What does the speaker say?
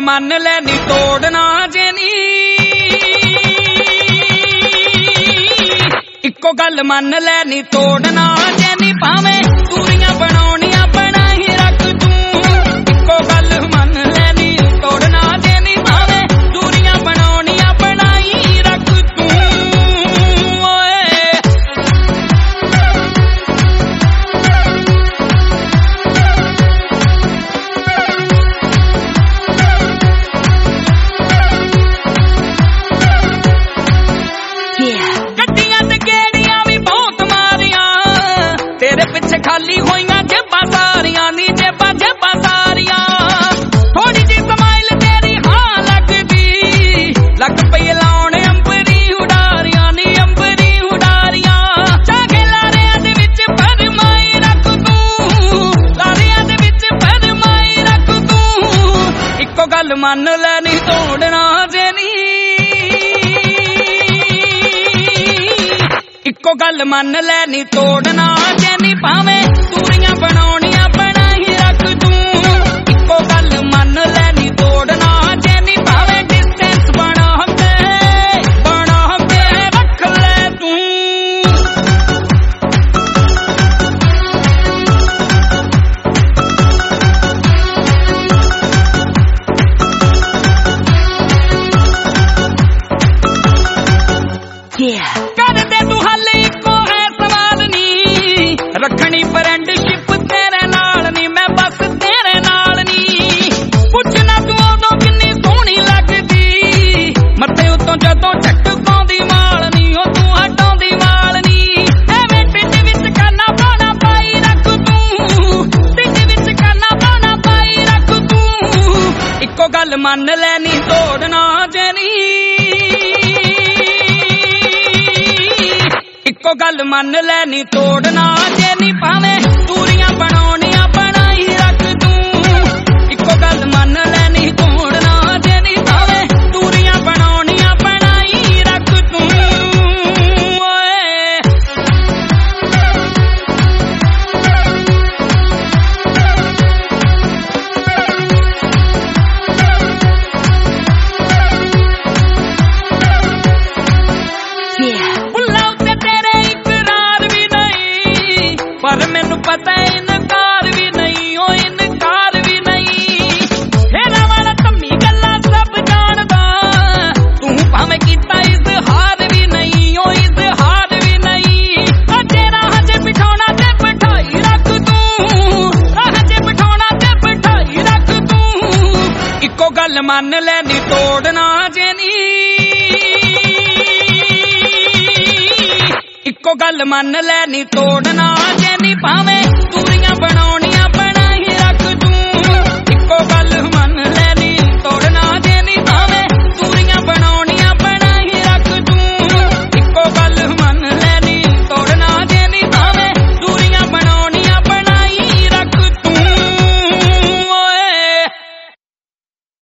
ਮੰਨ ਲੈ ਨੀ ਤੋੜਨਾ ਜੇ ਨੀ ਇੱਕੋ ਗੱਲ ਮੰਨ ਲੈ ਨੀ ਤੋੜਨਾ ਜੇ ਨੀ ਭਾਵੇਂ ਦੂਰੀਆਂ ਬਣਾਉਣੀਆਂ ਬਣਾ ਹੀ ਰੱਖ ਤੂੰ ਇੱਕੋ ਗੱਲ ਮੰਨ ਲੈ ਨੀ ਤੋੜਨਾ ਜੇ ਨੀ ਭਾਵੇਂ ਦੂਰੀਆਂ ਬਣਾਉਣੀਆਂ ਬਣਾ ਹੀ ਰੱਖ ਤੂੰ ਓਏ तेरे पिछे खाली होइयां जेबां सारियां नी जेबां सारियां थोड़ी जी समाइल तेरी हाँ लगदी लग पई लाउण अंबरी उडारियां नी अंबरी उडारियां चाहे लारियां दे विच फरमाई रख तू लारियां दे विच फरमाई रख तू इक्को गल मन ले नी तोड़ना जे नी ਇੱਕੋ ਗੱਲ ਮੰਨ ਲੈ ਨੀ ਤੋੜਨਾ ਜੇ ਨੀ ਭਾਵੇਂ ਦੂਰੀਆਂ ਬਣਾਉਣੀਆਂ ਬਣਾ ਹੀ ਰੱਖ ਤੂੰ ਇੱਕੋ ਗੱਲ ਮੰਨ ਲੈ ਨੀ ਤੋੜਨਾ ਜੇ ਨੀ ਭਾਵੇਂ ਡਿਸਟੈਂਸ ਬਣਾ ਕੇ ਰੱਖ ਲੈ ਤੂੰ ਕਰਦੇ ਤੂੰ ਹਾਲੇ ਇੱਕੋ ਹੈ ਸਵਾਲ ਨੀ ਰੱਖਣੀ ਫਰੈਂਡਸ਼ਿਪ ਤੇਰੇ ਨਾਲ ਨੀ ਮੈਂ ਬਸ ਤੇਰੇ ਨਾਲ ਨੀ ਪੁੱਛਣਾ ਤੂੰ ਉਦੋਂ ਕਿੰਨੀ ਸੋਹਣੀ ਲੱਗਦੀ ਮੱਥੇ ਉੱਤੋਂ ਜਦੋਂ ਝਟਕਾਉਂਦੀ ਮਾਲ ਨੀ ਉਹ ਤੂੰ ਹਟਾਉਂਦੀ ਮਾਲ ਨੀ ਐਵੇਂ ਢਿੱਡ ਵਿੱਚ ਕਾਨਾ ਪਾਣਾ ਪਾਈ ਰੱਖ ਤੂੰ ਢਿੱਡ ਵਿੱਚ ਕਾਨਾ ਪਾਣਾ ਪਾਈ ਰੱਖ ਤੂੰ ਇੱਕੋ ਗੱਲ ਮੰਨ ਲੈ ਨੀ ਤੋੜਨਾ ਜੇ ਨੀ ਇੱਕੋ ਗੱਲ ਮੰਨ ਲੈ ਨੀ ਤੋੜਨਾ ਜੇ ਨੀ ਭਾਵੇਂ ਦੂਰੀਆਂ ਬਣਾਉਣੀਆਂ ਬਣਾ ਹੀ ਰੱਖ ਤੂੰ ਇੱਕੋ ਗੱਲ ਮੰਨ ਲੈ ਨੀ ਤੋੜਨਾ ਜੇ ਨੀ ਭਾਵੇਂ ਦੂਰੀਆਂ ਬਣਾਉਣੀਆਂ ਬਣਾ ਹੀ ਰੱਖ ਤੂੰ ਓਏ पर मैनू पता है इनकार भी नहीं ओ इनकार भी नहीं हेरा वाला धम्मी गल्ला सब जानदा तू भावें कीता इजहार भी नहीं ओ इजहार भी नहीं तेरा हजे बिठाना ते बिठाई रख तू हजे बिठाना ते बिठाई रख तू इक्को गल मन ले नी तोड़ना जे नी ਇੱਕੋ ਗੱਲ ਮੰਨ ਲੈ ਨੀ ਤੋੜਨਾ ਜੇ ਨੀ ਭਾਵੇਂ